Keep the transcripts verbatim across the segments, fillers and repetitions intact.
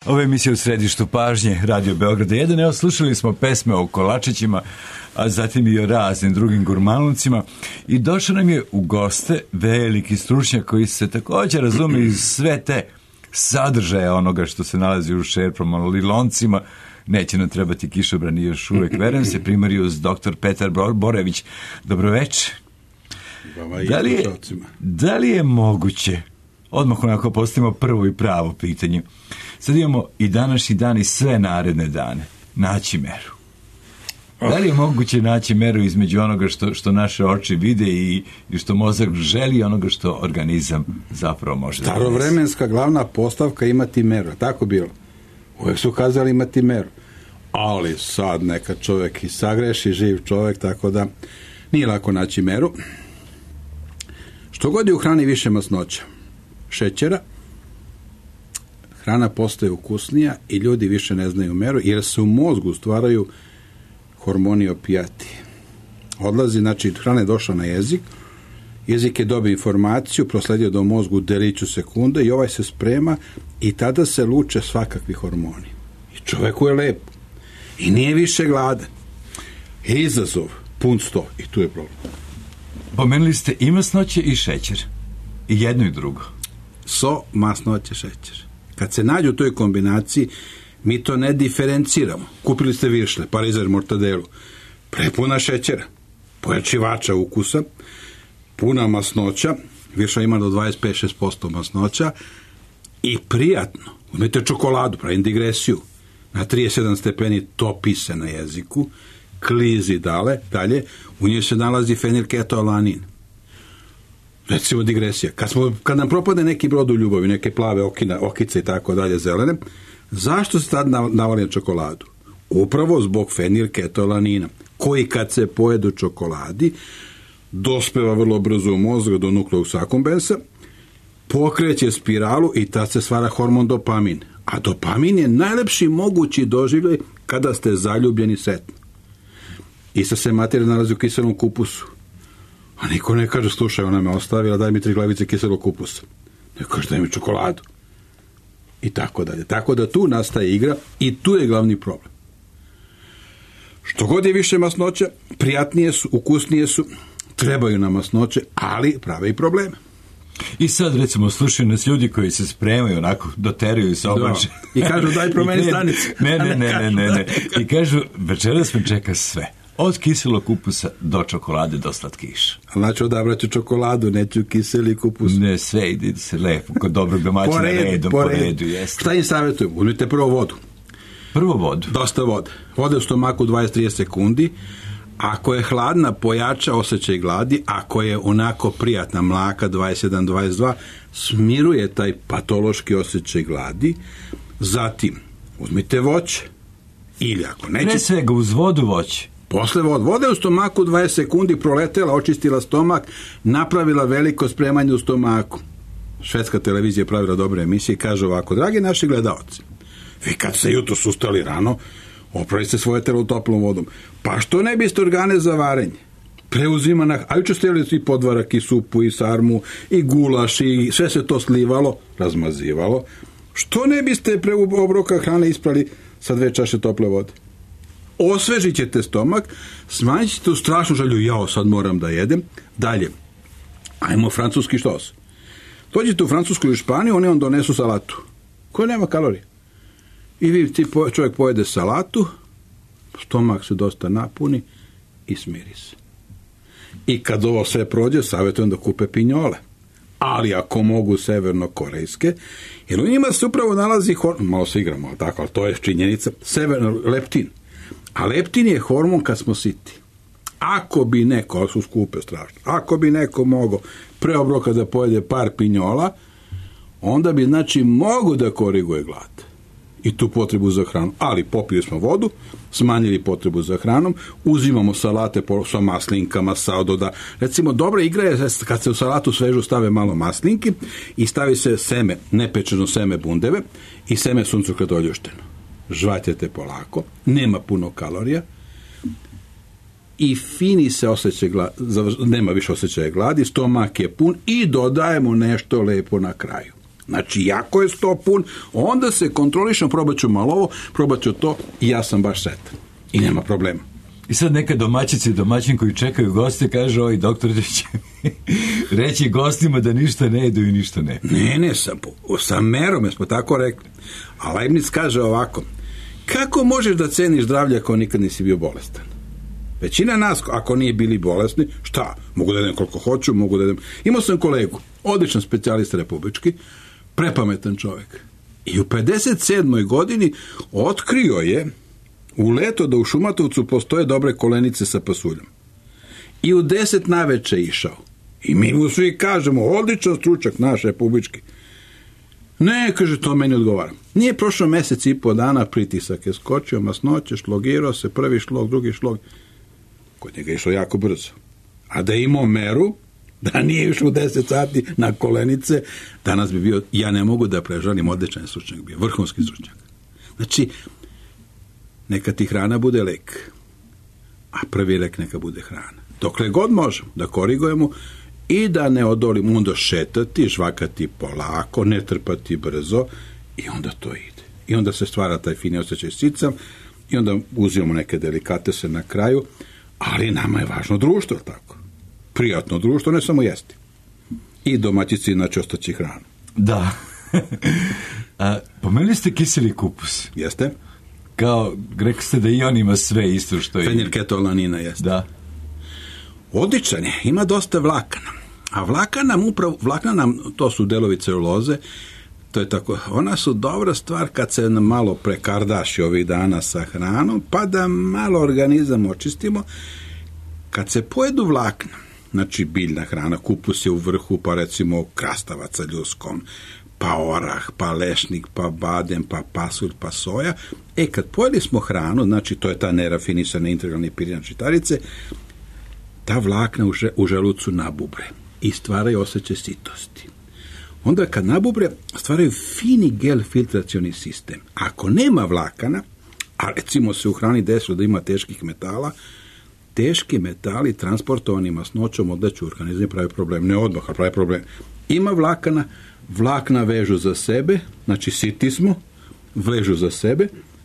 Ovo je emisija u središtu pažnje Radio Beograda jedan. Evo, slušali smo pesme o kolačićima, a zatim i o raznim drugim gurmanucima i došao nam je u goste veliki stručnjak koji se također razume iz sve te sadržaje onoga što se nalazi u šerpama, liloncima. Neće nam trebati kišobran i još uvek, verujem se, primarijus doktor Petar Borević. Dobroveče. Da li je, da li je moguće, odmah onako postavimo prvo i pravo pitanje, sad imamo i današnji dan i sve naredne dane, naći meru. Da li je moguće naći meru između onoga što, što naše oči vide i, i što mozak želi i onoga što organizam zapravo može da donese? Starovremenska glavna postavka imati meru, tako bilo. Uvijek su kazali imati meru. Ali sad neka čovjek i sagreši, živ čovjek, tako da nije lako naći meru. Što god je u hrani više masnoća, šećera, hrana postaje ukusnija i ljudi više ne znaju meru, jer se u mozgu stvaraju hormoni opijati. Odlazi, znači hrana je došla na jezik, jezik je dobio informaciju, prosledio do mozgu deliću sekunde i ovaj se sprema i tada se luče svakakvi hormoni. I čovjeku je lepo. I nije više gladan. Je izazov, pun sto. I tu je problem. Pomenuli ste i masnoće i šećer. I jedno i drugo. So, masnoće, šećer. Kad se nađu u toj kombinaciji, mi to ne diferenciramo. Kupili ste viršle, parizer, mortadelu. Prepuna šećera, pojačivača ukusa, puna masnoća, viršla ima do dvadeset pet do šest posto masnoća i prijatno. Uzmite čokoladu, pravim digresiju. Na trideset sedam stepeni topi se na jeziku, klizi dale, dalje, u njoj se nalazi fenilketoalanin. Recimo digresija. Kad, smo, kad nam propade neki brod u ljubavi, neke plave okine, okice i tako dalje zelene, zašto se tad navali na čokoladu? Upravo zbog fenilketoalanina, koji kad se pojedu čokoladi, dospeva vrlo brzo u mozgu do nukleus accumbens, pokreće spiralu i tad se stvara hormon dopamin. A dopamin je najlepši mogući doživljaj kada ste zaljubljeni sretni. Ista se materija nalazi u kiselom kupusu. A niko ne kaže, slušaj, ona me ostavila, daj mi tri glavice kiselog kupusa. Ne kaže, daj mi čokoladu. I tako dalje. Tako da tu nastaje igra i tu je glavni problem. Što god je više masnoća, prijatnije su, ukusnije su, trebaju nam masnoće, ali prave i probleme. I sad, recimo, slušaju nas ljudi koji se spremaju, onako, doteruju se oblače. I kažu, daj promeni stanicu. Ne, ne, ne, ne, ne, ne. I kažu, večeras me čeka sve. Od kiselog kupusa do čokolade do slatkiša. Znači, odabraću čokoladu, neću kiseli kupus. Ne, sve ide se lepo, kod dobrog domaćina, po redu, redom, po po redu. redu, jeste. Šta im savjetujem? Uzmite prvo vodu. Prvo vodu? Dosta vode. Vode u stomaku dvadeset do trideset sekundi. Ako je hladna, pojača osjećaj gladi. Ako je onako prijatna, mlaka, dvadeset jedan do dvadeset dva, smiruje taj patološki osjećaj gladi. Zatim, uzmite voće. Ili ako nećete... Pre svega, uz vodu voće. Posle vode. Voda je u stomaku dvadeset sekundi proletela, očistila stomak, napravila veliko spremanje u stomaku. Švedska televizija je pravila dobre emisije i kaže ovako, dragi naši gledaoci, vi kad se jutros ustali rano, opravite svoje telo toplom vodom. Pa što ne biste organe za varenje? Preuzima na... A juče ste jeli i podvarak, i supu, i sarmu, i gulaš, i sve se to slivalo, razmazivalo. Što ne biste pre obroka hrane isprali sa dve čaše tople vode? Osvežit ćete stomak, smanjit ćete u strašnu želju, jao, sad moram da jedem. Dalje, ajmo francuski štos. Dođete u Francusku ili Španiju, oni vam donesu salatu, koja nema kalorije. I vi, ti čovjek pojede salatu, stomak se dosta napuni i smiri se. I kad ovo sve prođe, savjetujem da kupe pinjole. Ali ako mogu severno-korejske, jer u njima se upravo nalazi, malo se igramo, tako, ali to je činjenica, severno leptin. A leptin je hormon kad smo siti. Ako bi neko, ali su skupe strašno, ako bi neko mogao pre obroka da pojede par pinjola, onda bi, znači, mogu da koriguje glad i tu potrebu za hranom. Ali popili smo vodu, smanjili potrebu za hranom, uzimamo salate sa maslinkama, sadoda. Recimo, dobra igra je kad se u salatu svežu stave malo maslinki i stavi se seme, nepečeno seme bundeve i seme suncokreta oljušteno. Žvatjete polako, nema puno kalorija i fini se osjećaj gladi, nema više osjećaja gladi, stomak je pun i dodajemo nešto lepo na kraju. Znači, jako je sto pun, onda se kontrolišem, probat ću malo ovo, probat ću to i ja sam baš sretan. I nema problema. I sad neka domaćica i domaćin koji čekaju goste kaže, oj, doktor će reći gostima da ništa ne jedu i ništa ne. Ne, ne, sa, sa merom smo tako rekli. A Leibniz kaže ovako, kako možeš da ceniš zdravlje ako nikad nisi bio bolestan? Većina nas, ako nije bili bolesni, šta? Mogu da jedem koliko hoću, mogu da jedem... Imao sam kolegu, odličan specijalista republički, prepametan čovjek. I u pedeset sedmoj godini otkrio je u leto da u Šumatovcu postoje dobre kolenice sa pasuljom. I u deset naveče išao. I mi mu svi kažemo, odličan stručak naš republički. Ne, kaže, to meni odgovara. Nije prošlo mjesec i po dana, pritisak je skočio, masnoće, šlogirao se, prvi šlog, drugi šlog. Kod njega je išlo jako brzo. A da je imao meru, da nije išlo u deset sati na kolenice, danas bi bio, ja ne mogu da prežalim, odličan stručnjak bio, vrhunski stručnjak. Znači, neka ti hrana bude lek, a prvi lek neka bude hrana. Dokle god možemo da korigujemo i da ne odolimo, onda šetati, žvakati polako, ne trpati brzo i onda to ide. I onda se stvara taj fini osjećaj sica i onda uzimamo neke delikatese na kraju, ali nama je važno društvo, tako. Prijatno društvo, ne samo jesti. I domaćici, znači, ostaći hranu. Da. A, pomenuli ste kiseli kupus. Jeste? Kao, rekli ste da i on ima sve isto što je... Fenilketolanina, jeste. Da. Odličan je, ima dosta vlakana. A vlakana nam upravo, vlakana nam, to su delovi celuloze, to je tako, ona su dobra stvar kad se malo prekardaši ovih dana sa hranom, pa da malo organizam očistimo. Kad se pojedu vlakna, znači biljna hrana, kupus je u vrhu, pa recimo krastavac sa ljuskom, pa orah, pa lešnik, pa badem, pa pasulj, pa soja. E, kad pojeli smo hranu, znači to je ta nerafinisana integralni pirinat žitarice, ta vlakna u, že, u želucu nabubre i stvaraju osjećaj sitosti. Onda kad nabubre, stvaraju fini gel filtracioni sistem. Ako nema vlakana, a recimo se u hrani desilo da ima teških metala, teški metali transportovani masnoćom odleću u organizam, pravi problem. Ne odmah, ali pravi problem. Ima vlakana, vlakna vežu za sebe, znači siti smo, vežu za sebe,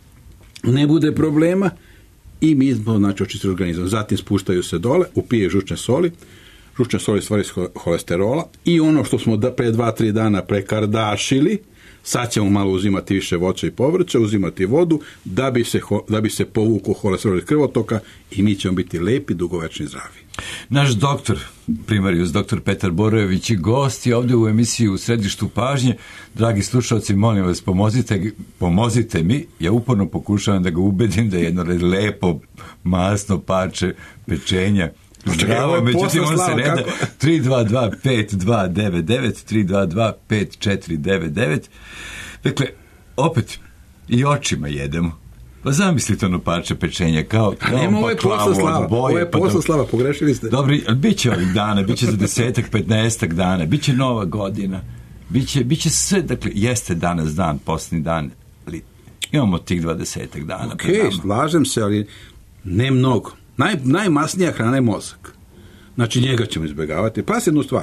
ne bude problema i mi smo, znači, očistili organizam. Zatim spuštaju se dole, upije žučne soli, žučne soli stvari holesterola i ono što smo da pre dva, tri dana prekardašili, sad ćemo malo uzimati više voća i povrća, uzimati vodu, da bi se, da bi se povukao holesterol iz krvotoka i mi ćemo biti lepi, dugovečni, zdravi. Naš doktor, primarijus, doktor Petar Borojević i gost je ovdje u emisiji U središtu pažnje. Dragi slušalci, molim vas, pomozite, pomozite mi. Ja uporno pokušavam da ga ubedim da je jedno lepo, masno parče pečenja. Zdravo, međutim on se ne da. tri dva dva pet dva devet devet, tri dva dva pet četiri devet devet. Dakle, opet i očima jedemo. Pa zamislite ono parče pečenja kao, kao nema, ovo je posla slava, ovo je posla slava, pogrešili ste. Dobri, ali bit će ovih dana, bit će za desetak, petnaestak dana, bit će nova godina, bit će, bit će sve, dakle, jeste danas dan, posljednji dan, ali imamo tih dvadesetak dana. Ok, slažem se, ali ne mnogo. Naj, najmasnija hrana je mozak. Znači njega ćemo izbjegavati. Pa jednu stvar.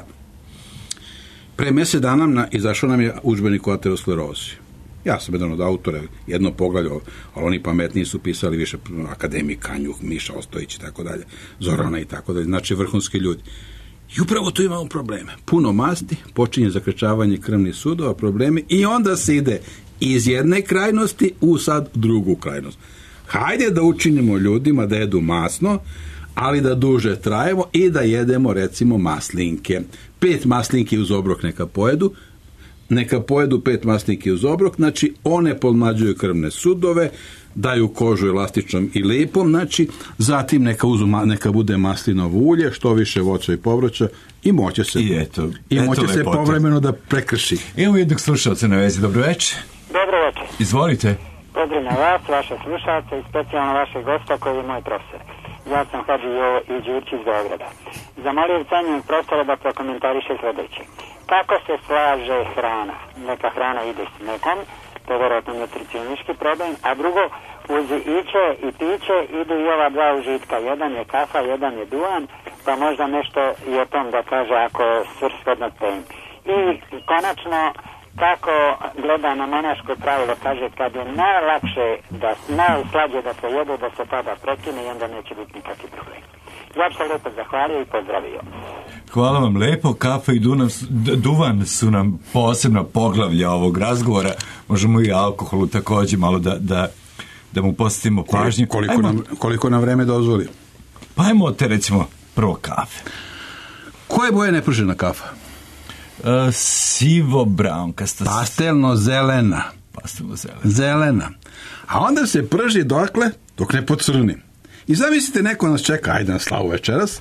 Pre mjesec dana na, izašao nam je udžbenik o aterosklerozi. Ja sam jedan od autora, jedno poglavlje, ali oni pametniji su pisali više akademik Kanjuh, Miša Ostojić i tako dalje, Zorana i tako dalje, znači vrhunski ljudi. I upravo tu imamo probleme. Puno masti, počinje zakrčavanje krvnih sudova, problemi i onda se ide iz jedne krajnosti u sad drugu krajnost. Hajde da učinimo ljudima da jedu masno, ali da duže trajemo i da jedemo recimo maslinke. Pet maslinki uz obrok neka pojedu, neka pojedu pet maslinki uz obrok, znači one podmlađuju krvne sudove, daju kožu elastičnom i lijepom, znači zatim neka, uzu, neka bude maslinovo ulje, što više voća i povrća i moće se, I eto, i eto moće se povremeno da prekrši. Imamo jednog slušalca na vezi, dobro večer. Dobro večer. Izvolite. Pozdravljam vas, vaše slušalce i specijalno vašeg gosta koji je moj profesor. Ja sam Hadži Jovo i Đurći iz Beograda. Zamolio bih cenjenog profesora da prokomentariše sljedeće. Kako se slaže hrana? Neka hrana ide s mlekom, to je vjerojatno nutricionički problem, a drugo, uz iće i piće idu i ova dva užitka. Jedan je kafa, jedan je duhan, pa možda nešto i o tom da kaže ako svrshodno tem. I konačno, kako gleda na monaško pravilo, kaže kad je najlakše, da najslađe da pojedu, da se tada prekine i onda neće biti nikakvi problem. Ja bih se lepo zahvalio i pozdravio. Hvala vam lepo, kafa i duvan, duvan su nam posebna poglavlja ovog razgovora, možemo i alkoholu također malo da, da, da mu posjetimo pažnju. Koliko, nam, koliko nam vreme dozvoli? Pa ajmo te recimo prvo kafe. Koje boje nepržena kafa? Uh, sivo braunkasta. Pastelno zelena. Pastelno zelena. Zelena. A onda se prži dokle, dok ne pocrni. I zamislite, neko nas čeka, ajde na slavu večeras,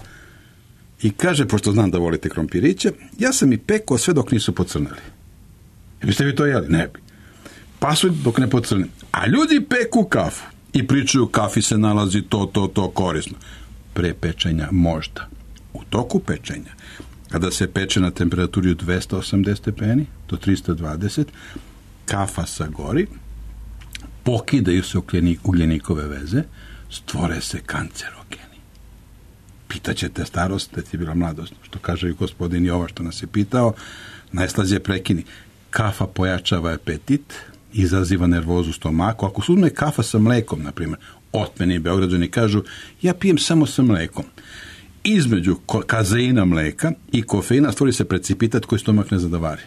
i kaže, pošto znam da volite krompiriće, ja sam i pekao sve dok nisu pocrnili. Biste vi to jeli? Ne bi. Pasulj dok ne pocrni. A ljudi peku kafu i pričaju, kafi se nalazi to, to, to korisno. Pre pečenja možda. U toku pečenja, kada se peče na temperaturi od dvesta osamdeset stepeni do trista dvadeset, kafa sagori, pokidaju se ugljenikove veze, stvore se kancerogeni. Pitaćete starost, da ti je bila mladost, što kaže i gospodin Jova što nas je pitao, najslađe prekini. Kafa pojačava apetit, izaziva nervozu u stomaku. Ako se uzme kafa sa mlekom, na primjer, otmeni Beograđani kažu, ja pijem samo sa mlekom. Između kazeina mleka i kofeina stvori se precipitat koji stomak ne zadavari.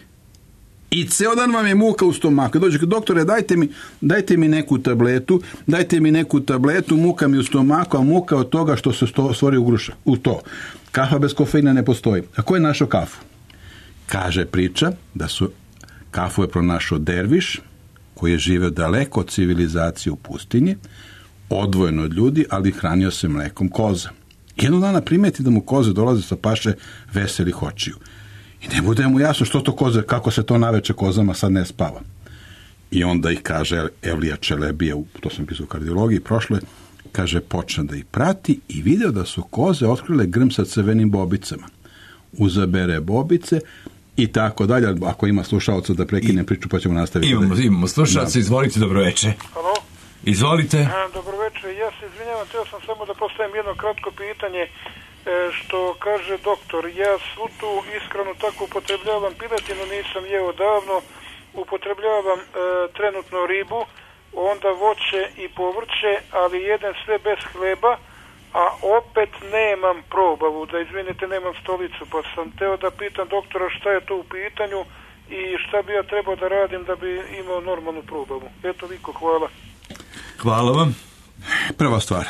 I ceo dan vam je muka u stomaku. Dođe, doktore, dajte mi, dajte mi neku tabletu, dajte mi neku tabletu, muka mi u stomaku, a muka od toga što se sto, stvori u gruša. U to. Kafa bez kofeina ne postoji. A ko je našao kafu? Kaže priča da su kafu je pronašao derviš, koji je živeo daleko od civilizacije u pustinji, odvojeno od ljudi, ali hranio se mlekom koza. Jednog dana primeti da mu koze dolaze sa paše veselih očiju. I ne bude mu jasno što to koze, kako se to naveče kozama sad ne spava. I onda ih kaže Evlija Čelebija, to sam pisao u kardiologiji prošle, kaže počne da ih prati i video da su koze otkrile grm sa crvenim bobicama. Uzabere bobice i tako dalje. Ako ima slušalca da prekine priču, pa ćemo nastaviti. Imamo, imamo slušalca, izvolite, dobroveče. Halo? Izvolite. Dobroveče, ja se izvinjavam, teo sam samo da postavim jedno kratko pitanje, što kaže doktor, ja svu tu ishranu tako upotrebljavam piletinu, nisam jeo davno, upotrebljavam e, trenutno ribu, onda voće i povrće, ali jedem sve bez hleba, a opet nemam probavu, da izvinite, nemam stolicu, pa sam teo da pitam doktora šta je to u pitanju i šta bi ja trebao da radim da bi imao normalnu probavu. Eto, Viko, hvala. Hvala vam. Prva stvar,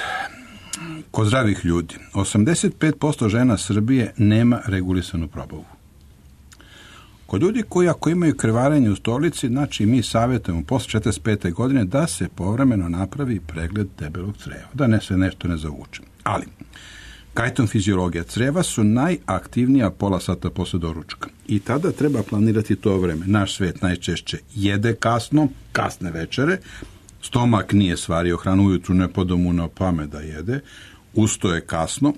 kod zdravih ljudi, osamdeset pet posto žena Srbije nema regulisanu probavu. Kod ljudi koji ako imaju krvarenje u stolici, znači mi savjetujemo posle četrdeset pete godine da se povremeno napravi pregled debelog creva, da ne se nešto ne zavuče. Ali, kajton fiziologija creva su najaktivnija pola sata posle doručka. I tada treba planirati to vreme. Naš svet najčešće jede kasno, kasne večere, stomak nije svario hranu, ujutru ne pada mu na pamet da jede, ustoje kasno,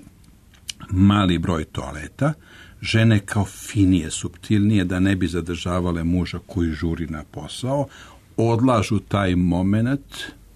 mali broj toaleta, žene kao finije, suptilnije, da ne bi zadržavale muža koji žuri na posao, odlažu taj moment,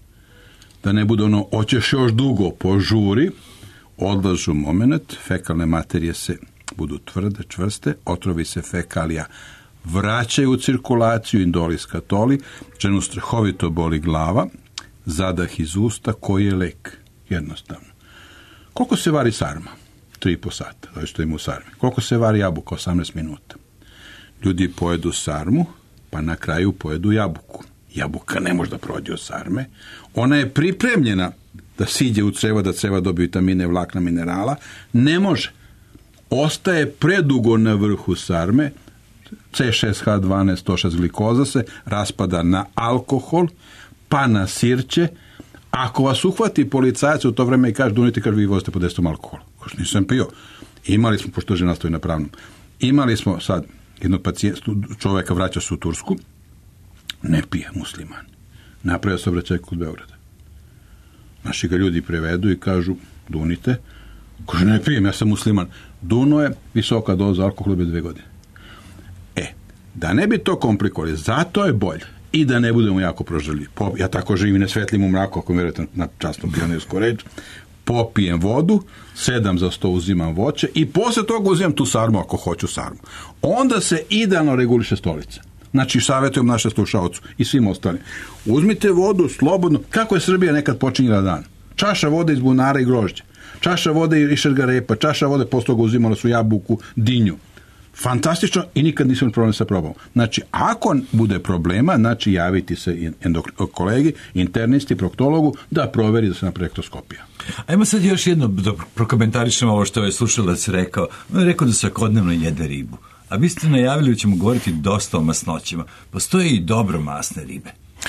da ne bude ono, hoćeš još dugo, požuri, odlažu moment, fekalne materije se budu tvrde, čvrste, otrovi se fekalija vraćaju u cirkulaciju, indolis katoli, ženu strahovito boli glava, zadah iz usta, koji je lek? Jednostavno. Koliko se vari sarma? tri i po sata, da što ima u sarmi. Koliko se vari jabuka? osamnaest minuta. Ljudi pojedu sarmu, pa na kraju pojedu jabuku. Jabuka ne može da prođe od sarme. Ona je pripremljena da siđe u crevo, da creva dobije vitamine, vlakna, minerala. Ne može. Ostaje predugo na vrhu sarme, ce šest ha dvanaest sto šest glikoza se raspada na alkohol, pa na sirće. Ako vas uhvati policajac u to vreme i kaže, dunite, kaže, vi vozite pod dejstvom alkohola. Kaže, nisam pio. Imali smo, pošto žena stoji na pravnom, imali smo sad jednog pacijenta, čoveka vraća se u Tursku, ne pije, musliman. Napravio se obraćaj kod Beograda. Naši ga ljudi prevedu i kažu, dunite. Kaže, ne pijem, ja sam musliman. Duno je visoka doza alkohola bez dve godine. E, da ne bi to komplikovali, zato je bolje i da ne budemo jako prožrljivi. Ja tako živim, ne svetlim u mraku, ako mi verujete na časnu pionirsku reč, popijem vodu, sedam za sto uzimam voće i posle toga uzimam tu sarmu ako hoću sarmu. Onda se idealno reguliše stolica. Znači, savjetujem naše slušalcu i svim ostalim. Uzmite vodu slobodno, kako je Srbija nekad počinjela dan. Čaša vode iz bunara i grožđa. Čaša vode iz šargarepa, čaša vode posle toga uzimala su jabuku, dinju. Fantastično i nikad nisam problem sa probom. Znači, ako bude problema, znači javiti se endok- kolegi, internisti, proktologu, da proveri da se napravi rektoskopija. Ajmo sad još jedno, da prokomentarišemo ovo što je slušalac rekao. On je rekao da svakodnevno jede ribu. A vi ste najavili da ćemo govoriti dosta o masnoćima. Postoje i dobro masne ribe.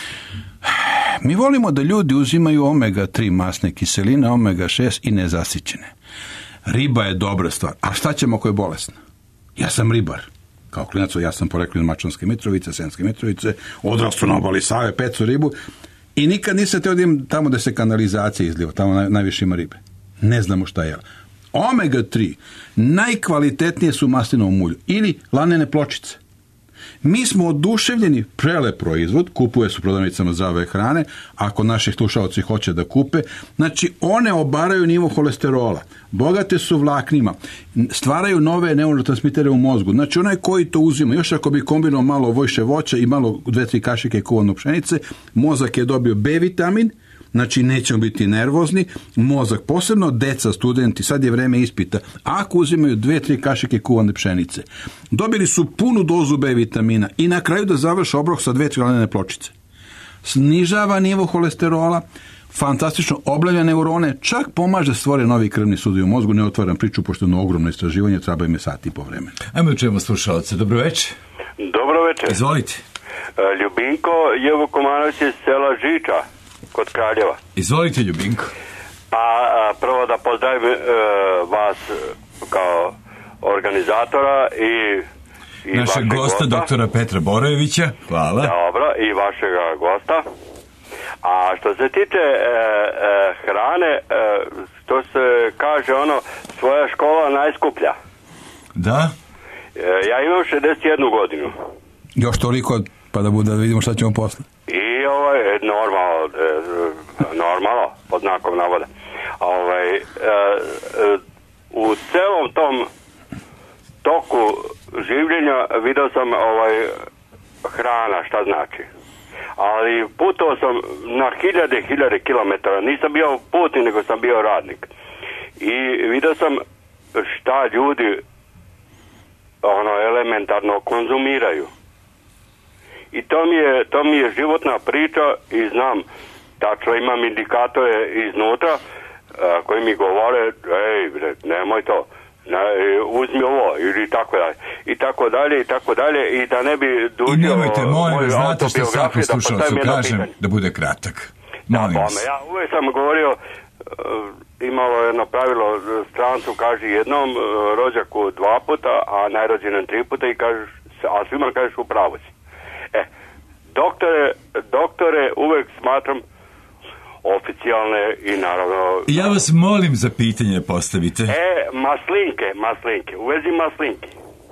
Mi volimo da ljudi uzimaju omega tri masne kiseline, omega šest i nezasićene. Riba je dobra stvar. A šta ćemo ako je bolesna? Ja sam ribar. Kao klinac, ja sam porekao iz Mačvanske Mitrovice, Sremske Mitrovice, odrastao na obali Save, pecu ribu i nikad nisam teo da idem tamo da se kanalizacija izliva, tamo naj, najviše ima ribe. Ne znamo šta je. omega tri najkvalitetnije su maslinovom ulju ili lanene pločice. Mi smo oduševljeni, prelep proizvod, kupuje se u prodavnicama zdrave hrane, ako naši slušalci hoće da kupe, znači one obaraju nivo holesterola, bogate su vlaknima, stvaraju nove neurotransmitere u mozgu, znači onaj koji to uzima, još ako bi kombinovao malo vojše voća i malo dve, tri kašike kuvane pšenice, mozak je dobio B vitamin, znači nećemo biti nervozni, mozak, posebno deca, studenti, sad je vreme ispita, ako uzimaju dve, tri kašike kuvane pšenice, dobili su punu dozu B vitamina i na kraju da završe obrok sa dve, tri lanene pločice. Snižava nivo holesterola, fantastično oblavlja neurone, čak pomaže stvore novi krvni sudovi u mozgu, ne otvaram priču, pošto je ono ogromno istraživanje, treba im je sati po vremenu. Ajmo da čujemo slušalce, dobro večer. Dobro večer. Izvolite. Ljubinko Jevo Komanović iz sela Žiča kod Kraljeva. Izvolite, Ljubinko. Pa prvo da pozdravim e, vas kao organizatora i, i našeg gosta, gosta, doktora Petra Borojevića. Hvala. Dobro, i vašeg gosta. A što se tiče e, e, hrane, e, što se kaže ono, svoja škola najskuplja. Da? E, ja imam šezdeset jednu godinu. Još toliko, pa da bude da vidimo šta ćemo posle. I ovaj, normalno, normalno, pod znakom navoda. Ovaj, u celom tom toku življenja vidio sam ovaj, hrana, šta znači. Ali putao sam na hiljade, hiljade kilometara. Nisam bio putnik, nego sam bio radnik. I vidio sam šta ljudi ono, elementarno konzumiraju. I to mi je, to mi je životna priča i znam, tačno imam indikatore iznutra a, koji mi govore, ej, bre, nemoj to, ne, uzmi ovo, ili tako dalje, i tako dalje, i tako dalje, i da ne bi dužio... I nemojte, molim vas, znate što svakom slušalcu kažem, da bude kratak. Molim vas. Ja uvijek sam govorio, uh, imalo jedno pravilo, strancu kaže jednom, uh, rođaku dva puta, a najrođenom tri puta, i kažeš, a svima kažeš u pravu si. E, doktore, doktore uvek smatram oficijalne i naravno... Ja vas molim za pitanje postavite. E, maslinke, maslinke, u vezi maslinke.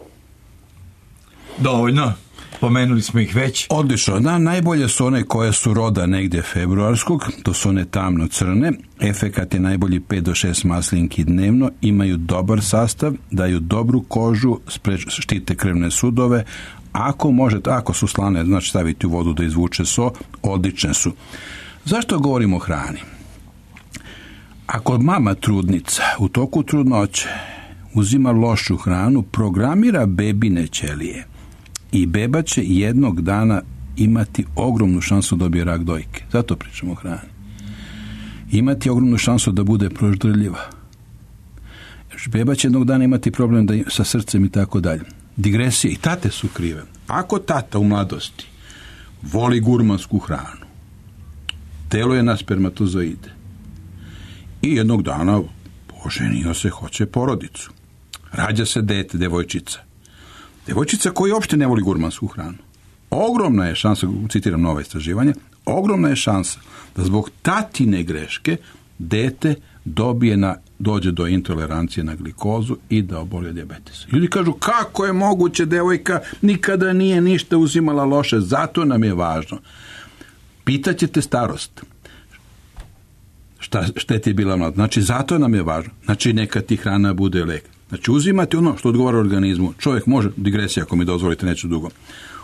Dovoljno, pomenuli smo ih već. Odlično, da, najbolje su one koje su roda negdje februarskog, to su one tamno crne, efekat je najbolji pet do šest maslinki dnevno, imaju dobar sastav, daju dobru kožu, spreč, štite krvne sudove. Ako možete, ako su slane, znači staviti u vodu da izvuče so, odlične su. Zašto govorimo o hrani? Ako mama trudnica u toku trudnoće uzima lošu hranu, programira bebine ćelije i beba će jednog dana imati ogromnu šansu da dobije rak dojke. Zato pričamo o hrani. Imati ogromnu šansu da bude proždrljiva. Beba će jednog dana imati problem da, sa srcem i tako dalje. Digresije i tate su krive. Ako tata u mladosti voli gurmansku hranu, telo je na spermatozoide i jednog dana oženio se, hoće porodicu, rađa se dete, devojčica. Devojčica koja uopšte ne voli gurmansku hranu. Ogromna je šansa, citiram nova istraživanja, ogromna je šansa da zbog tatine greške dete dobije na, dođe do intolerancije na glikozu i da oboli od dijabetesa. Ljudi kažu, kako je moguće, devojka nikada nije ništa uzimala loše, zato nam je važno. Pitaćete starost. Šta, šta ti je bila mlada? Znači, zato nam je važno. Znači, neka ti hrana bude lek. Znači, uzimate ono što odgovara organizmu. Čovjek može, digresija ako mi dozvolite, neću dugo.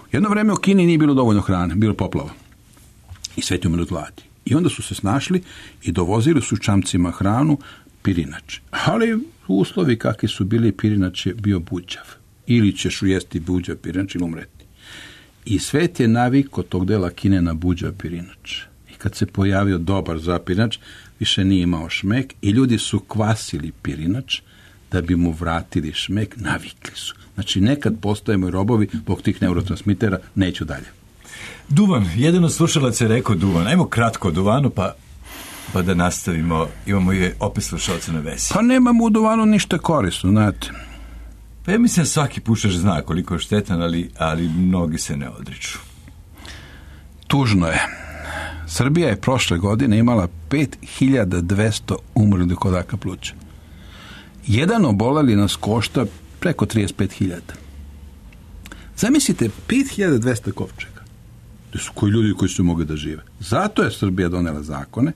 Jedno vreme u Kini nije bilo dovoljno hrane, bilo poplava. I svet je umro od gladi. I onda su se snašli i dovozili su čamcima hranu, pirinač. Ali uslovi kakvi su bili, pirinač je bio buđav. Ili ćeš ujesti buđav pirinač ili umreti. I svet je navikao tog dela Kine na buđav pirinač. I kad se pojavio dobar za pirinač, više nije imao šmek i ljudi su kvasili pirinač da bi mu vratili šmek, navikli su. Znači, nekad postajemo i robovi zbog tih neurotransmitera, neću dalje. Duvan, jedan od slušalaca je rekao duvan. Ajmo kratko o duvanu, pa, pa da nastavimo. Imamo i opet slušalca na vezi. Pa nemamo u duvanu ništa korisno, znate. Pa ja mislim da svaki pušač zna koliko je štetan, ali, ali mnogi se ne odriču. Tužno je. Srbija je prošle godine imala pet hiljada dvesta umrlih od raka pluća. Jedan oboleli nas košta preko trideset pet hiljada. Zamislite, pet hiljada dvesta kovčega. To su koji ljudi koji su mogli da žive. Zato je Srbija donela zakone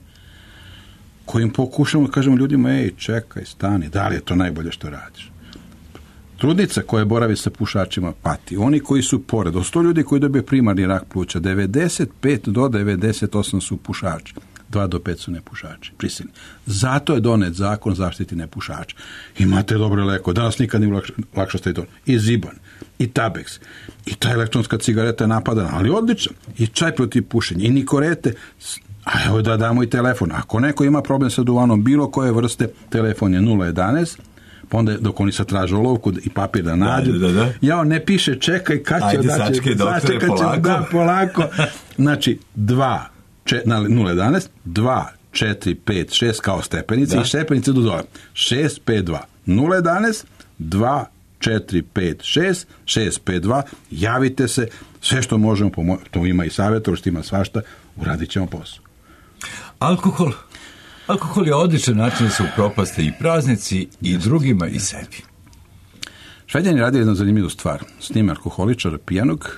kojim pokušamo da kažemo ljudima, ej, čekaj, stani, da li je to najbolje što radiš? Trudnica koja boravi sa pušačima pati. Oni koji su pored, od sto ljudi koji dobije primarni rak pluća, devedeset pet do devedeset osam su pušači. dva do pet su nepušači. Prisilni. Zato je donet zakon o zaštiti nepušača. Imate dobre leko. Danas nikad nije lakše, lakše staviti on. I Ziban, i Tabex, i ta elektronska cigareta je napadana, ali odlično. I čaj protiv pušenja, i Nikorete. A evo da damo i telefon. Ako neko ima problem sa duvanom bilo koje vrste, telefon je nula jedanaest, pa onda dok oni sad traže olovku i papir da nađu. Da, da, da. Ja, on ne piše čekaj kad će... Ajde, sačekaj, doktore, polako. Da, polako. Znači, dva, nula jedanaest, dva, četiri, pet, šest kao stepenice, da. I stepenice do dole. šest, pet, dva. nula jedanaest, dva, četiri, pet, šest, šest, pet, dva. Javite se, sve što možemo, to ima i savjetovstvo, ima svašta, uradit ćemo posao. Alkohol. Alkohol je odličan način da se upropaste i praznici i drugima i sebi. Švedjani radi jednu zanimljivu stvar. Snime alkoholičara pijanog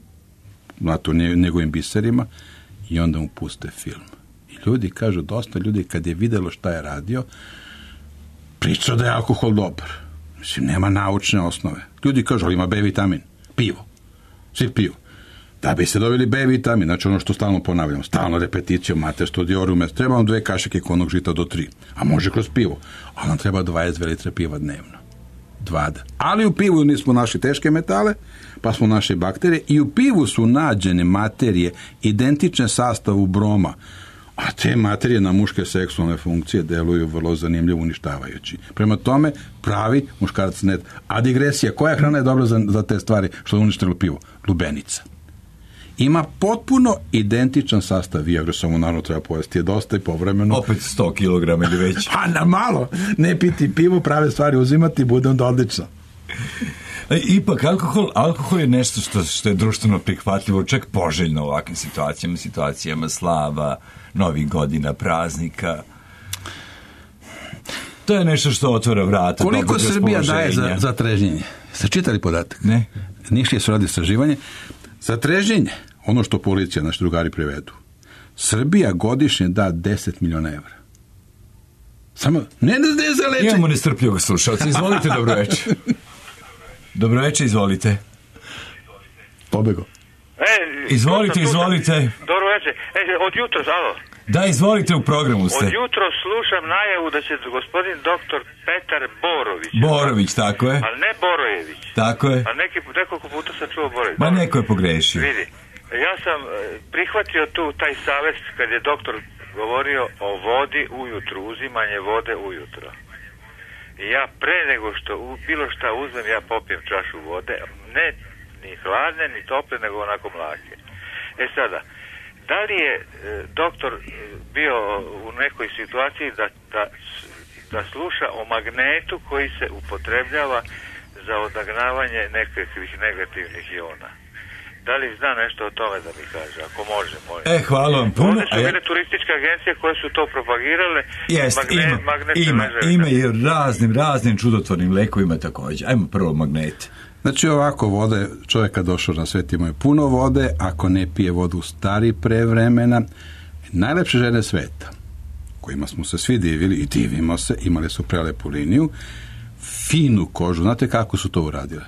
na to njegovim biserima i onda mu puste film. I ljudi kažu, dosta ljudi kad je vidjelo šta je radio, pričao da je alkohol dobar. Mislim, nema naučne osnove. Ljudi kažu, ali ima B vitamin. Pivo. Svi piju. Da bi se dobili B vitamin, znači ono što stalno ponavljamo, stalno repeticijom, mate studiorume, treba vam dve kašike konog žita do tri, a može kroz pivo, a nam treba dvadeset dve litre piva dnevno. Dvada. Ali u pivu nismo našli teške metale, pa smo našli bakterije i u pivu su nađene materije identične sastavu broma, a te materije na muške seksualne funkcije deluju vrlo zanimljivo uništavajući. Prema tome, pravi muškarac net. A digresija, koja hrana je dobra za, za te stvari što je uništilo pivo? Lubenica. Ima potpuno identičan sastav Viagra, samo naravno treba pojesti je dosta i povremeno. Opet sto kilograma ili već. Pa na malo, ne piti pivo, prave stvari uzimati, bude onda odlično. Ipak, alkohol, alkohol je nešto što, što je društveno prihvatljivo, čak poželjno u ovakvim situacijama, situacijama slava, novih godina, praznika. To je nešto što otvara vrata. Koliko Srbija daje za, za trežnjenje? Ste čitali podatak? Ne. Nišli su radi istraživanje. Za trežnjenje, ono što policija, naši drugari prevedu, Srbija godišnje da deset miliona evra. Samo, ne, ne, ne za lečenje. Imamo nestrpljivog slušalca. Izvolite, dobro večer. Dobro večer, izvolite. Pobego. E, izvolite, izvolite. Dobro večer. E, od jutra, alo. Da, izvolite, u programu ste. Od jutro slušam najavu da će gospodin doktor Petar Borović. Borović, tako je. Ali ne Borojević. Tako je. A neki, nekoliko puta sam čuo Borović. Ma neko je pogrešio. Vidi, ja sam prihvatio tu taj savest kad je doktor govorio o vodi ujutru, uzimanje vode ujutro. I ja pre nego što u, bilo šta uzmem, ja popijem čašu vode, ne ni hladne, ni tople, nego onako mlake. E sada, da li je e, doktor bio u nekoj situaciji da, da, da sluša o magnetu koji se upotrebljava za odagnavanje nekakvih negativnih iona? Da li zna nešto o tome da mi kaže, ako može, molim. E, hvala vam puno. Ovdje su bile turističke agencije koje su to propagirale. Jest, magne, ima, ima, ima i raznim, raznim čudotvornim lekovima također. Ajmo prvo magnet. Znači ovako, vode, čovjeka došao na svijet, imaju puno vode, ako ne pije vodu stari pre vremena, najlepše žene sveta, kojima smo se svi divili i divimo se, imali su prelepu liniju, finu kožu, znate kako su to uradile?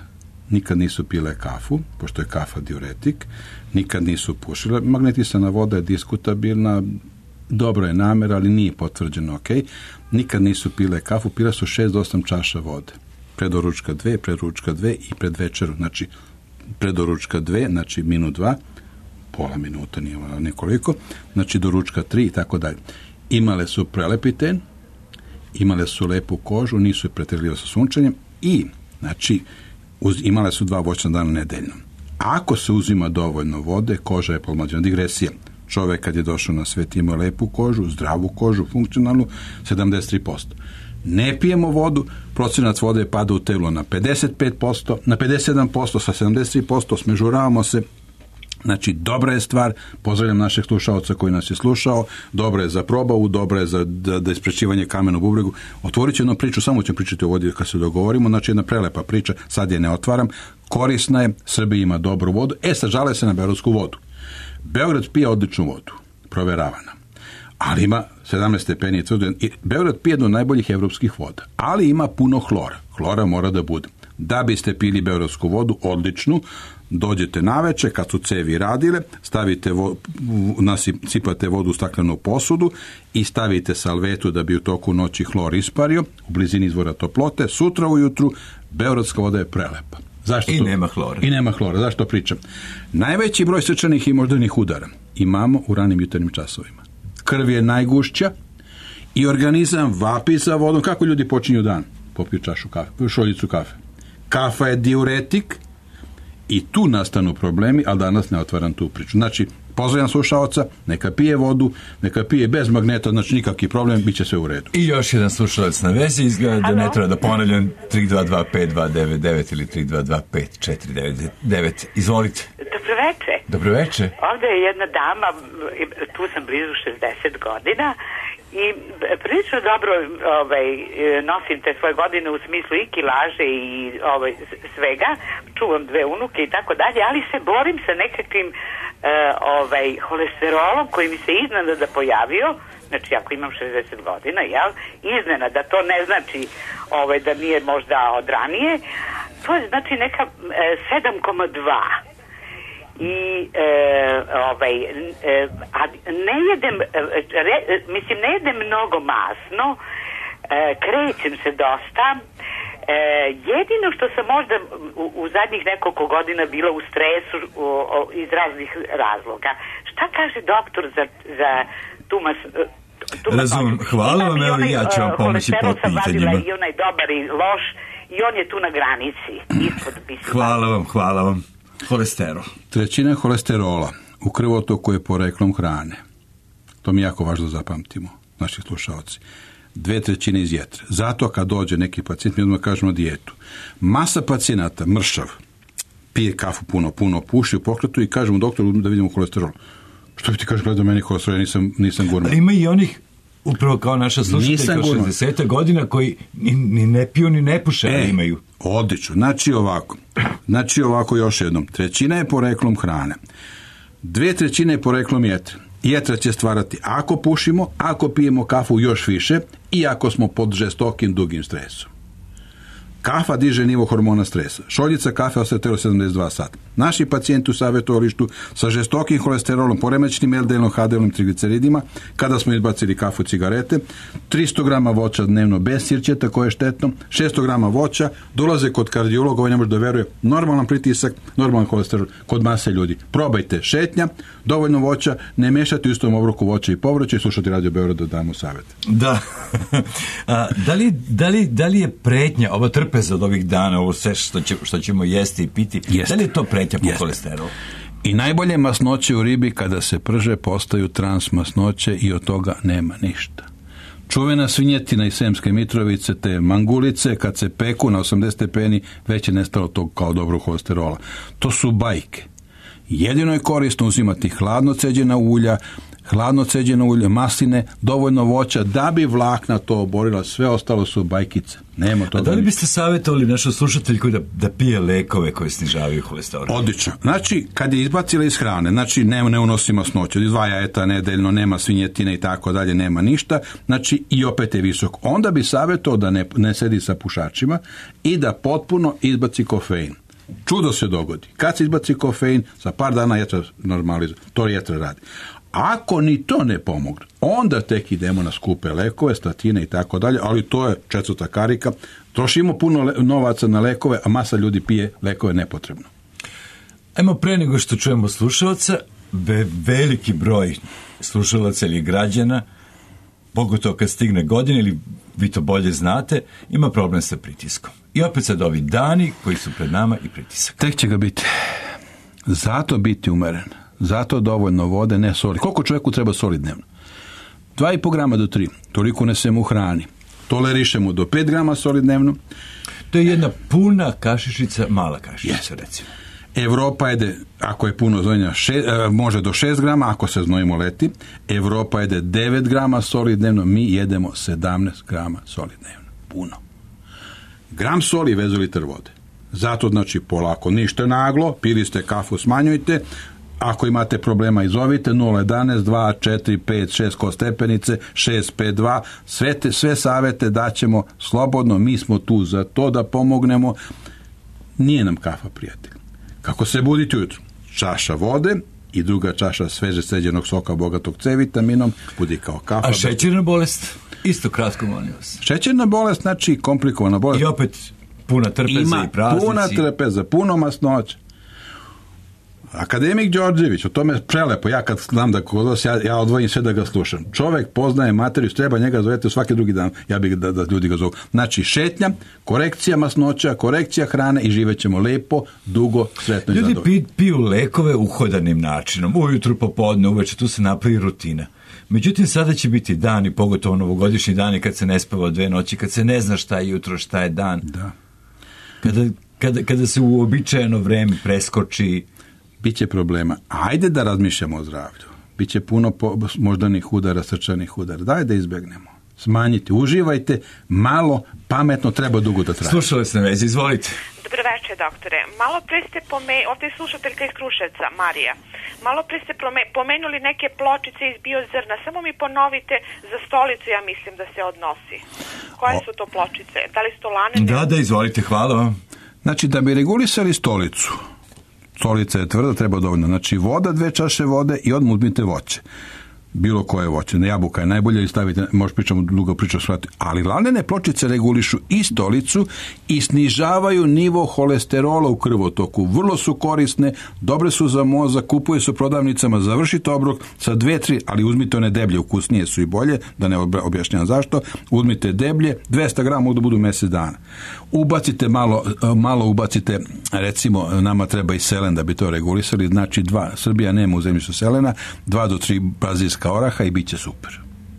nikad nisu pile kafu, pošto je kafa diuretik, nikad nisu pušile. Magnetisana voda je diskutabilna, dobro je namjera, ali nije potvrđeno, ok. Nikad nisu pile kafu, pile su šest do osam čaša vode. Predoručka dve, predoručka dve i pred večeru, znači predoručka dve, znači minut dva, pola minuta, nije nekoliko, znači doručka tri i tako dalje. Imale su prelepiten, imale su lepu kožu, nisu je pretrljivo sa sunčanjem i, znači, uz, imale su dva voćna dana nedeljno. Ako se uzima dovoljno vode, koža je pomlađena. Digresija. Čovjek kad je došao na svijet imao lepu kožu, zdravu kožu, funkcionalnu, sedamdeset tri posto. Ne pijemo vodu, procenat vode pada u telo na pedeset pet posto, na pedeset sedam posto, sa sedamdeset tri posto, smežuravamo se. Znači, dobra je stvar, pozdravljam našeg slušalca koji nas je slušao, dobra je za probavu, dobra je za da, da isprečivanje kamena u bubregu. Otvorit ću jednu priču, samo ću pričati o vodi kad se dogovorimo, znači jedna prelepa priča, sad je ne otvaram, korisna je, Srbija ima dobru vodu, e sad žale se na beogradsku vodu. Beograd pije odličnu vodu, proveravana, ali ima sedamnaest stepeni i tvrdo. Beograd pije jednu od najboljih evropskih voda, ali ima puno hlora. Hlora mora da bude. Da biste pili beogradsku vodu, odličnu, dođete naveče, kad su cevi radile, stavite vo, nasipate vodu u staklenu posudu i stavite salvetu da bi u toku noći hlor ispario, u blizini izvora toplote, sutra ujutru, beogradska voda je prelepa. Zašto I to? nema hlora. I nema hlora. Zašto pričam? Najveći broj srčanih i moždanih udara imamo u ranim jutarnjim časovima. Krv je najgušća i organizam vapi za vodom. Kako ljudi počinju dan? Popiju čašu kafe, popiju šoljicu kafe. Kafa je diuretik i tu nastanu problemi, ali danas ne otvaram tu priču. Znači, pozdravljam slušalca, neka pije vodu, neka pije bez magneta, znači nikakvi problem, bit će sve u redu. I još jedan slušalac na vezi, izgleda da ne treba da ponavljam, tri dva dva pet dva devet devet ili tri dva dva pet četiri devet devet. Izvolite. Dobro veče. Dobro veče. Ovdje je jedna dama, tu sam blizu šezdeset godina i prilično dobro ovaj, nosim te svoje godine u smislu i kilaže i ovaj, svega, čuvam dve unuke i tako dalje, ali se borim sa nekakvim uh, ovaj, holesterolom koji mi se iznenada pojavio, znači ako imam šezdeset godina, jel, iznenada, to ne znači ovaj, da nije možda od ranije, to je znači neka uh, sedam zarez dva. I e, ovaj e, a ne jedem re, mislim ne jedem mnogo masno, e, krećem se dosta, e, jedino što sam možda u, u zadnjih nekoliko godina bila u stresu u, o, iz raznih razloga. Šta kaže doktor za, za tu mas, Razum, hvala vam, evo ja ću vam pomoći po pitanjima. I onaj dobar i loš i on je tu na granici ispod, mislim, hvala vam, hvala vam. Holesterol. Trećina holesterola u krvotoku je poreklom hrane. To mi je jako važno da zapamtimo, naši slušalci. Dve trećine iz jetre. Zato kad dođe neki pacijent, mi odmah kažemo dijetu. Masa pacijenata, mršav, pije kafu puno, puno, puši u pokretu i kažemo doktoru da vidimo holesterol. Što bi ti kaže, gleda meni holesterol, ja nisam, nisam gurman. Ali ima i onih, upravo kao naša slušateljka šezdeset godina, koji ni, ni ne piju, ni ne puše, e, imaju. Odlično. Znači ovako. Znači ovako još jednom. Trećina je poreklom hrane. Dve trećine je poreklom jetre. Jetra će stvarati ako pušimo, ako pijemo kafu još više i ako smo pod žestokim dugim stresom. Kafa diže nivo hormona stresa. Šoljica kafe ostaje telo sedamdeset dva sata. Naši pacijenti u savjetovalištu sa žestokim holesterolom, poremećenim el de elom, ha de elom, trigliceridima, kada smo izbacili kafu, cigarete, tristo grama voća dnevno bez sirćeta koje je štetno, šesto grama voća, dolaze kod kardiologa, ovaj ne može da veruje, normalan pritisak, normalan holesterol kod mase ljudi. Probajte šetnja, dovoljno voća, ne mešati u istom obroku voća i povrća i slušati Radio Beograd da damo savjet. Da. A, da, li, da, li, da li je pretnja, ova trpeza od ovih dana, ovo sve što, će, što ćemo jesti i piti, Jeste. Da li je to pretnja po holesterolu? I najbolje masnoće u ribi kada se prže postaju trans masnoće i od toga nema ništa. Čuvena svinjetina iz Sremske Mitrovice, te mangulice, kad se peku na osamdeset stepeni, već je nestalo tog kao dobrog holesterola. To su bajke. Jedino je korisno uzimati hladno ceđena ulja, hladno ceđeno ulje, masline, dovoljno voća, da bi vlakna to oborila, sve ostalo su bajkice. Nema to. A da li biste savjetovali našu slušateljku da, da pije lekove koji snižavaju holesterol? Odlično. Znači, kad je izbacila iz hrane, znači ne, ne unosi masnoću, dva jajeta nedeljno, nema svinjetine i tako dalje, nema ništa, znači i opet je visok. Onda bi savjetovao da ne, ne sedi sa pušačima i da potpuno izbaci kofein. čudo se dogodi. Kad se izbaci kofein, za par dana jetra normalizuje. To jetra radi. Ako ni to ne pomogne, onda tek idemo na skupe lekove, statine i tako dalje, ali to je četvrta karika. Trošimo puno le- novaca na lekove, a masa ljudi pije lekove nepotrebno. Ajmo pre nego što čujemo slušalca, ve- veliki broj slušalaca ili građana, pogotovo kad stigne godina, ili vi to bolje znate, ima problem sa pritiskom. I opet sad ovi dani koji su pred nama i pritisak. Tek će ga biti. Zato biti umeren. Zato dovoljno vode, ne soli. Koliko čovjeku treba soli dnevno? dva i po grama do tri. Toliko unesemo u hrani. Tolerišemo do pet grama soli dnevno. To je jedna puna kašičica, mala kašičica, recimo. Evropa jede, ako je puno znojenja, še, može do šest grama, ako se znojimo leti. Evropa jede devet grama soli dnevno, mi jedemo sedamnaest grama soli dnevno. Puno. Gram soli vezu liter vode. Zato znači polako, ništa naglo, pili ste kafu, smanjujte. Ako imate problema, izovite nula jedanaest dva četiri pet šest ko stepenice, šest pet dva, sve, te, sve savete daćemo slobodno, mi smo tu za to da pomognemo. Nije nam kafa, prijatelj. Kako se budite ujutro? Čaša vode i druga čaša sveže sređenog soka bogatog C vitaminom, budi kao kafa. A šećerna bolest? Isto kratko, molim vas. Šećerna bolest znači komplikovana bolest. I opet puna trpeza Ima i praznici. Puna trpeza, puno masnoća. Akademik Đorđević, o tome prelepo, ja kad znam da kod vas, ja, ja odvojim sve da ga slušam. Čovek poznaje materiju, treba njega zovete svaki drugi dan, ja bih da, da ljudi ga zovu. Znači šetnja, korekcija masnoća, korekcija hrane i živećemo lepo, dugo, sretno i Ljudi zadovoljno. pi, piju lekove uhodanim načinom, ujutru, popodne, uveče, tu se napravi rutina. Međutim, sada će biti dani, pogotovo novogodišnji dani, kad se ne spava dve noći, kad se ne zna šta je jutro, šta je dan. Da. Kada, kada, kada se uobičajeno vreme preskoči. Biće problema. Ajde da razmišljamo o zdravlju. Biće puno po, moždanih udara, srčanih udara. Daj da izbegnemo. Smanjite, uživajte, malo, pametno, treba dugo da traje. Slušali ste na vezi, izvolite. Dobro večer, doktore. Malo pre ste pomenuli, ovdje je slušateljka iz Kruševca, Marija. Malo pre ste pomenuli neke pločice iz biozrna. Samo mi ponovite za stolicu, ja mislim da se odnosi. Koje su to pločice? Da li su to lanene? Da, da, izvolite, hvala vam. Znači, da bi regulisali stolicu, stolica je tvrda, treba dovoljno. Znači, voda, dve čaše vode i odmah uzmite voće. Bilo koje voće. Na jabuka je najbolje i stavite, možeš pričamo dugo priča shvatiti. Ali lanene pločice regulišu i stolicu i snižavaju nivo holesterola u krvotoku. Vrlo su korisne, dobre su za mozak, kupuje su prodavnicama, završite obrok sa dve, tri, ali uzmite one deblje, ukusnije su i bolje, da ne objašnjam zašto. Uzmite deblje, dvesta grama mogu da budu mjesec dana. Ubacite malo, malo ubacite, recimo, nama treba i selen da bi to regulisali, znači dva, Srbija nema u zemljištu selena, dva do tri brazilska oraha i bit će super.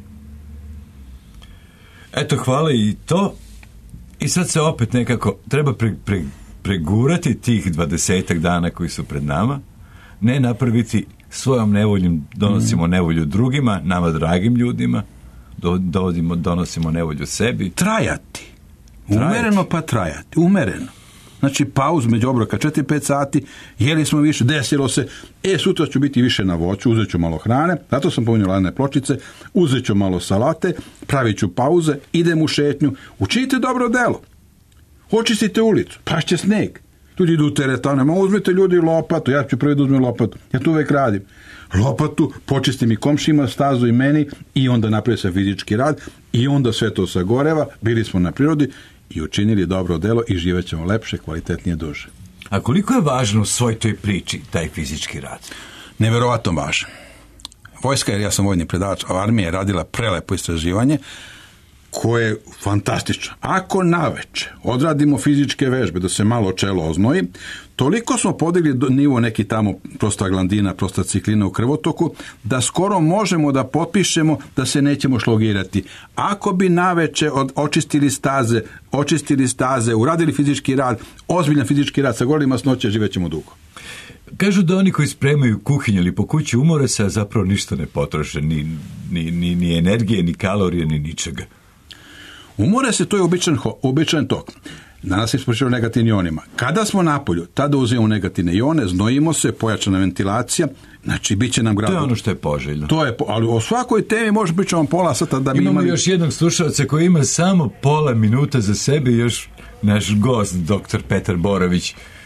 Eto, hvala i to. I sad se opet nekako treba pre, pre, pregurati tih dvadesetak dana koji su pred nama, ne napraviti svojom nevoljom, donosimo nevolju drugima, nama dragim ljudima, do, dovodimo, donosimo nevolju sebi. Trajati. Umereno pa trajati. Umereno. Znači pauz među obroka četiri pet sati, jeli smo više, desilo se, e, sutra ću biti više na voću, uzet ću malo hrane, zato sam pominjao lanene pločice, uzet ću malo salate, pravit ću pauze, idem u šetnju, učinite dobro delo. Očistite ulicu, pašće sneg. Ljudi idu u teretane, ma uzmite ljudi lopatu, ja ću prvi da uzmem lopatu, ja to uvek radim. Lopatu, počistim i komšima, stazu i meni i onda napravi se fizički rad i onda sve to sagoreva, bili smo na prirodi i učinili dobro delo i živet ćemo lepše, kvalitetnije, duže. A koliko je važno u svoj toj priči taj fizički rad? Neverovatno važno. Vojska, jer ja sam vojni predavač, a armija je radila prelepo istraživanje koje je fantastično. Ako naveče odradimo fizičke vežbe da se malo čelo oznoji, toliko smo podigli do nivo neki tamo prostaglandina, prostaciklina u krvotoku, da skoro možemo da potpišemo da se nećemo šlogirati. Ako bi naveče od, očistili staze, očistili staze, uradili fizički rad, ozbiljan fizički rad, sagorili masnoće, živećemo dugo. Kažu da oni koji spremaju kuhinju ili po kući umore se, a zapravo ništa ne potroše, ni, ni, ni, ni energije, ni kalorije, ni ničega. Umore se, to je običan, običan tok. Danas se ispočeo negativnim ionima. Kada smo napolju, tada uzimamo negativne ione, znojimo se, pojačana ventilacija, znači bit će nam grad. To je ono što je poželjno. To je, ali o svakoj temi možemo pričati pola sata da bi imamo imali... još jednog slušalca koji ima samo pola minuta za sebe i još naš gost, doktor Petar Borović.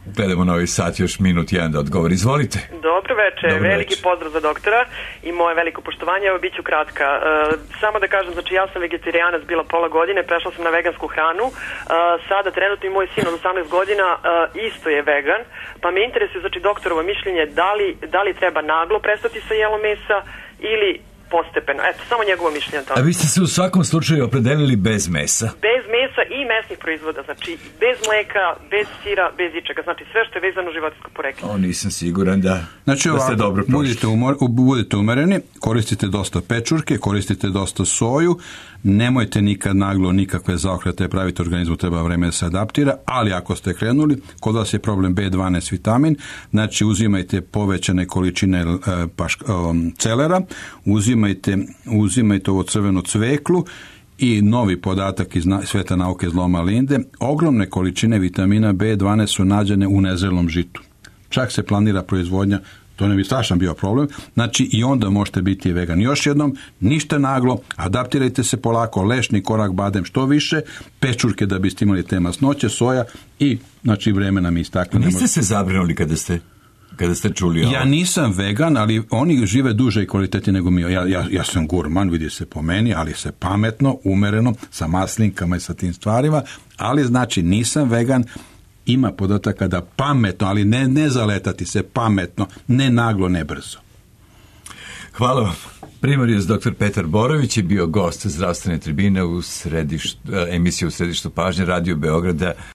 Gledamo novi sat, još minut jedan da odgovori. Izvolite. Dobro večer, Dobro veliki večer. pozdrav za doktora i moje veliko poštovanje, evo bit ću kratka. E, samo da kažem, znači ja sam vegetarijanac bila pola godine, prešla sam na vegansku hranu, e, sada trenutno i moj sin od osamnaest godina e, isto je vegan, pa me interesuje, znači doktorovo mišljenje, da li, da li treba naglo prestati sa jelom mesa ili postepeno. Eto, samo njegovo mišljenje. A vi ste se u svakom slučaju opredelili bez mesa? Bez mesa i mesnih proizvoda, znači bez mleka, bez sira, bez ičega, znači sve što je vezano u životinjsko poreklo. O, nisam siguran da, Znači, da ste ovako, dobro prošli. budite, umor, budite umereni, koristite dosta pečurke, koristite dosta soju, nemojte nikad naglo nikakve zaokrete praviti, organizmu treba vreme da se adaptira, ali ako ste krenuli, kod vas je problem be dvanaest vitamin, znači uzimajte povećane količine e, paš, e, celera, uzimajte, uzimajte ovo crvenu cveklu i novi podatak iz sveta nauke zloma Linde, ogromne količine vitamina be dvanaest su nađene u nezrelom žitu. Čak se planira proizvodnja, to ne bi strašan bio problem, znači i onda možete biti vegan. Još jednom, ništa naglo, adaptirajte se polako, lešni korak, badem što više, pečurke da biste imali te masnoće, soja i znači vreme nam istakne. Niste se zabrinuli kada ste kada ste čuli ovo? Ja nisam vegan, ali oni žive duže i kvaliteti nego mi. Ja, ja, ja sam gurman, vidi se po meni, ali se pametno, umereno, sa maslinkama i sa tim stvarima, ali znači nisam vegan, ima podataka da pametno, ali ne, ne zaletati se, pametno, ne naglo, ne brzo. Hvala vam. Primarius doktor Petar Borović je bio gost zdravstvene tribine u središtu, emisije u središtu pažnje Radio Beograda.